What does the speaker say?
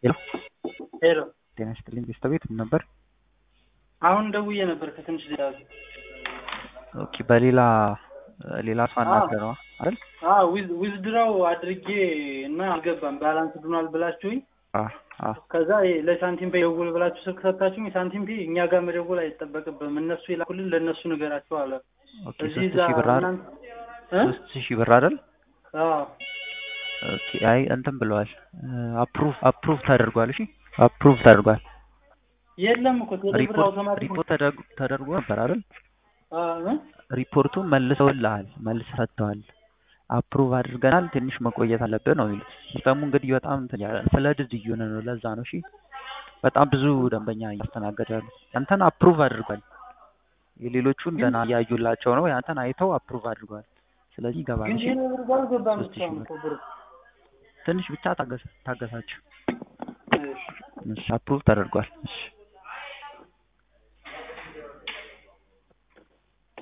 ሄሎ ሄሎ ጤና ይስጥልኝ ቤት ምን ነበር? አሁን ደውዬ ነበር ከትንሽ ደቂቃ በፊት። ኦኬ በሌላ ሰው አናገረው አይደል? ዊዝድራው አድርጌ እና አልገባም ባላንስ ዱናል ብላችሁኝ ከዛ ለሳንቲም ፔ ደውል ብላችሁ ስልክ ሰጣችሁኝ። ሳንቲም ፔ እኛ ጋር መደወል አይጠበቅብም እነሱ ይላኩልን ለነሱ ንገራቸው አለ። ኦኬ 3000 ብር አይደል? ኦኬ አይ እንትን ብለዋል አፕሩቭ ተደርጓል። እሺ አፕሩቭ ተደርጓል። የለም እኮ ቴሌብር አውቶማቲክ ሪፖርት ተደርጎ ነበር አይደል? ሪፖርቱን መልሰውልሃል ሰጥተዋል። አፕሩቭ አድርገናል ትንሽ መቆየት አለበት ነው የሚሉት። ሲስተሙ እንግዲህ በጣም እንትን ያለ ፍለድድ እየሆነ ነው ለዛ ነው። እሺ በጣም ብዙ ደንበኛ እያስተናገዳሉ። አንተን አፕሩቭ አድርጓል። የሌሎቹን ገና እያዩላቸው ነው። ያንተን አይተው አፕሩቭ አድርጓል። ስለዚህ ይገባል። እሺ ትንሽ ብቻ ታገሳችሁ። እሺ አፕሩቭ ተደርጓል። እሺ